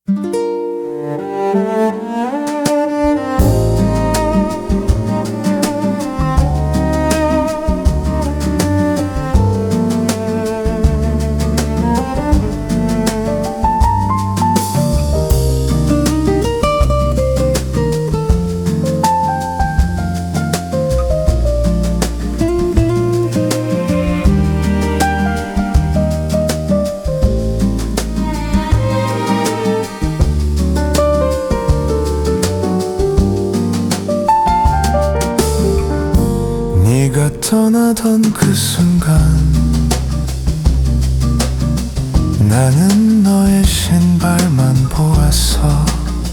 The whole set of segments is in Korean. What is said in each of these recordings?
네가 떠나던 그 순간 나는 너의 신발만 보았어.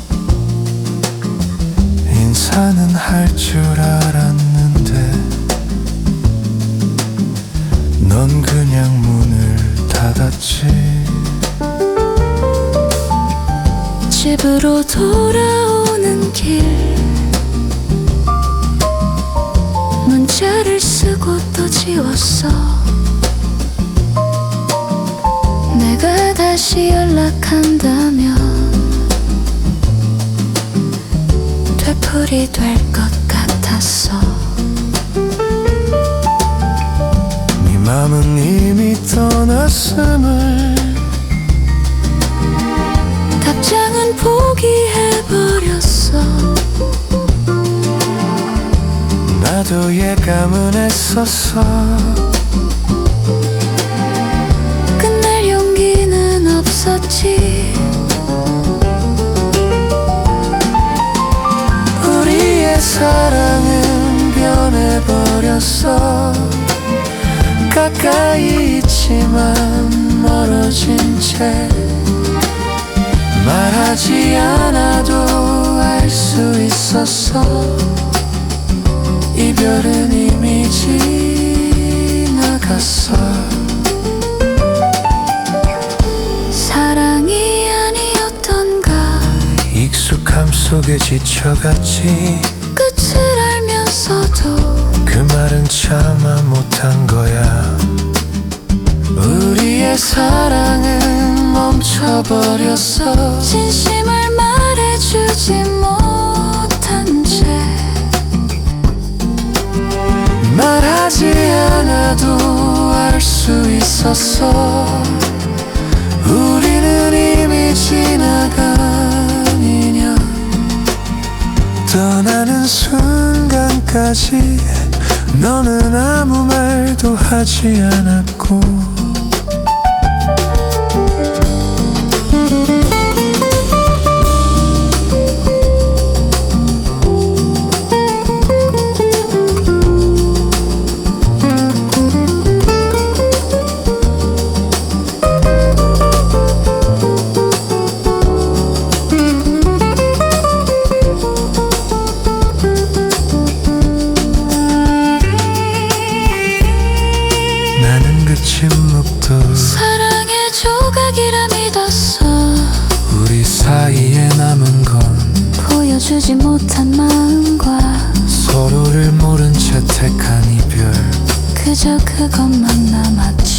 인사는 할 줄 알았는데 넌 그냥 문을 닫았지. 집으로 돌아오는 길 문자를 쓰고 또 지웠어. 내가 다시 연락한다면 되풀이 될 것 같았어. 네 맘은 이미 떠났음을 답장은 포기해버렸어. 나도 예감은 했었어. 끝낼 용기는 없었지. 우리의 사랑은 변해버렸어. 가까이 있지만 멀어진 채 말하지 않아도 알 수 있었어. 이별은 이미 지나갔어. 사랑이 아니었던가. 익숙함 속에 지쳐갔지. 끝을 알면서도 그 말은 참아 못한 거야. 우리의 사랑은 멈춰버렸어. 진심을 말해주지 못한 채 말하지 않아도 알 수 있었어. 우리는 이미 지나간 인연. 떠나는 순간까지 너는 아무 말도 하지 않았고. 나는 그 침묵도 사랑의 조각이라 믿었어. 우리 사이에 남은 건 보여주지 못한 마음과 서로를 모른 채 택한 이별. 그저 그것만 남았지.